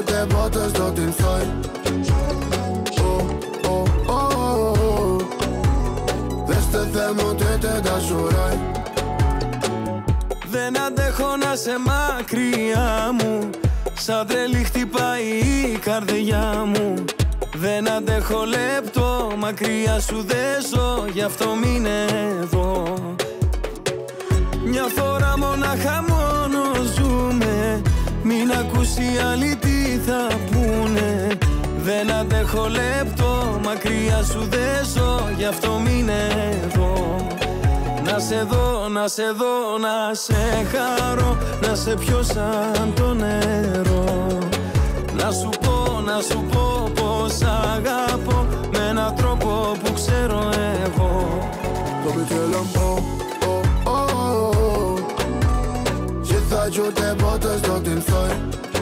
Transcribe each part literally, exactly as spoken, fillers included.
ούτε πότε στο την φάει. Δέστε Θεέ μου τι δεν ζωράει. Δεν αντέχω να σε μακριά μου, σαν τρελή χτυπάει η καρδιά μου. Δεν αντέχω λεπτό, μακριά σου δεν ζω, γι' αυτό μείνε εδώ. Μια φορά μονάχα μόνο ζούμε, μην ακούσει άλλοι τι θα πούνε. Δεν αντέχω λεπτό, μακριά σου δεν ζω, γι' αυτό μείνε εδώ. Να σε δω, να σε δω, να σε χαρώ, να σε πιω σαν το νερό. Να σου πω, να σου πω πως αγαπώ, με έναν τρόπο που ξέρω εγώ. Το μη θέλω πω, και θα κι ούτε πότε στο την φάει.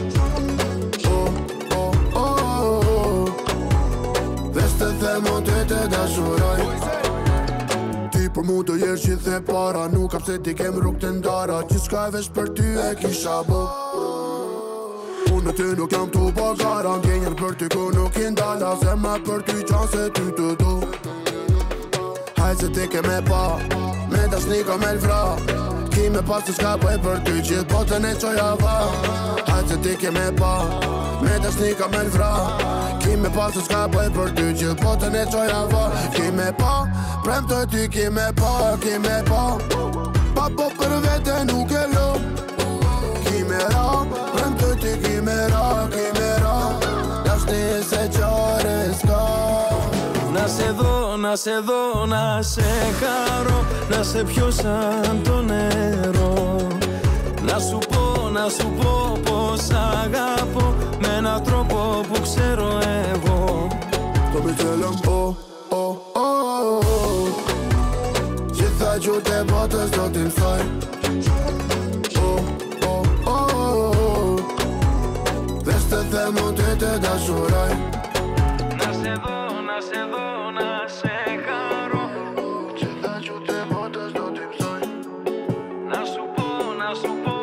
Δέστε Θεέ μου τι δεν ζωράει. Për mu të jesh gjithë e para, nuk kam se ti kem rrug të ndara. Gjithë shka vesh për ty e kisha bo. Unë në ty nuk jam t'u bagara, ngjenjën për ty ku nuk i ndala. Zemra për ty qanë se ty të do. Hajtë se ti ke me pa, me dashni ka me l'vra. Ki me pas të shka bëj për ty, gjithë botën e qoja va. Hajtë se ti ke me pa, me dashni ka me l'vra. Ki me pas të shka bëj për ty, gjithë botën e qoja va. Ki me pa, prem të ty ki me pa, ki me pa. Pa po për vete nuk e lo. Ki me ra, prem të ty ki me ra, ki me ra. Dashni se qare s'ka. Να σε δω, να σε δω, να σε χαρώ, να σε πιω σαν το νερό. Να σου πω, να σου πω πως αγαπώ, με έναν τρόπο που ξέρω εγώ. Το μη θέλω πω, και θα κι ούτε πότε στο την φάει. Δέστε Θεέ μου τι δεν ζωράει. Να σε δω, να σε δω, να σε χαρώ, και θα κι ούτε πότε στο την φάει. να σου πω, να σου πω